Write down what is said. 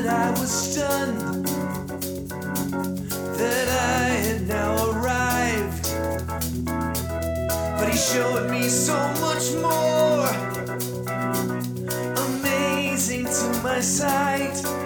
that I was stunned, that I had now arrived. But he showed me so much more, amazing to my sight.